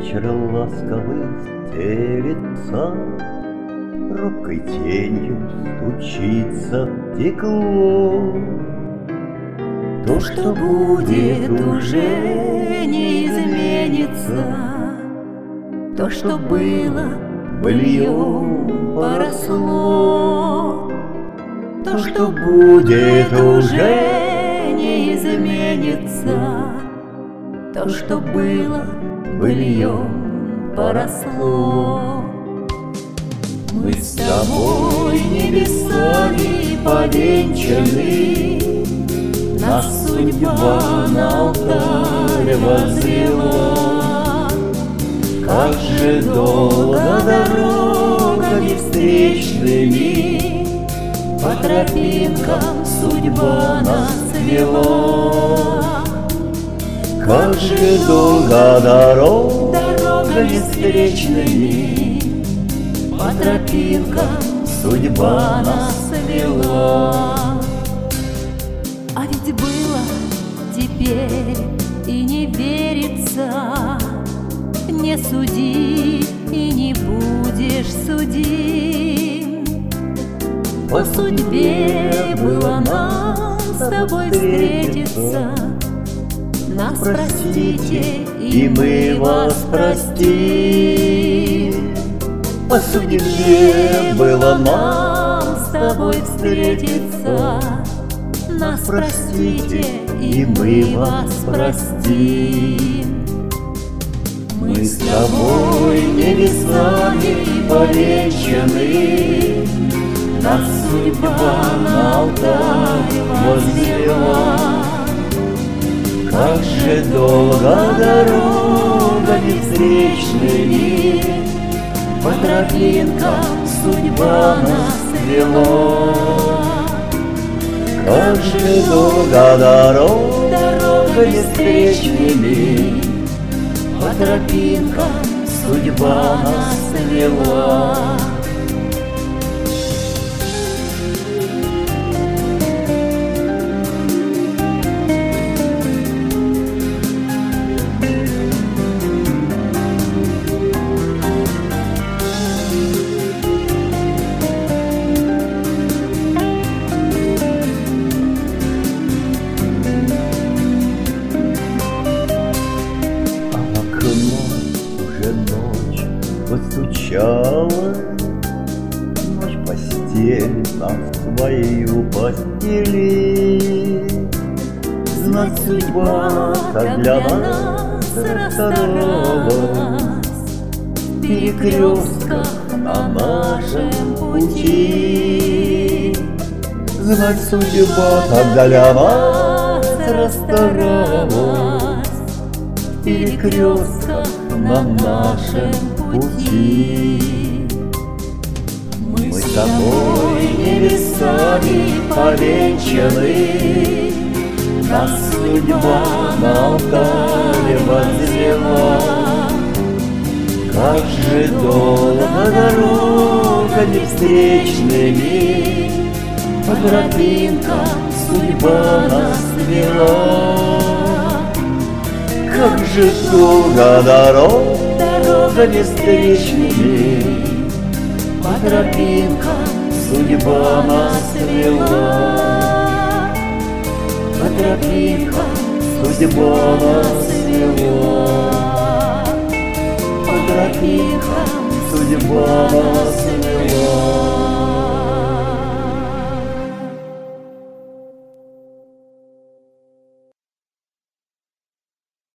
Вечер ласковый стелется, робкой тенью стучится в стекло. То, что будет, уже не изменится. То, что было, быльем поросло. То, что будет, уже не изменится. То, что было, быльем поросло. Мы с тобой небесами повенчаны, нас судьба на алтарь возвела. Как же долго дорогами встречными по тропинкам судьба нас вела. Как же долго дорогами встречными по тропинкам судьба нас вела. А ведь было, теперь и не верится. Не суди и не будешь судим. По судьбе было нам с тобой встретиться. Нас простите, и мы вас простим. По судьбе было нам с тобой встретиться. Нас простите, и мы вас простим. Мы с тобой небесами повенчаны, нас судьба на алтарь возвела. Как же долго дорогами встречными по тропинкам судьба нас вела. Как же долго дорогами встречными по тропинкам судьба нас вела. Постучала, ночь постель нас свою постели. Знать судьба, как для нас расстаралась в перекрестках на нашем пути. Знать судьба, как для нас расстаралась в перекрестках на нашем пути. Мы с тобой небесами повенчаны, нас судьба на алтаре возвела. Как же долго дорогами встречными по тропинкам судьба нас вела. Как же долго дорогами встречными по тропинкам судьба нас вела. По тропинкам судьба нас вела. По тропинкам судьба нас вела.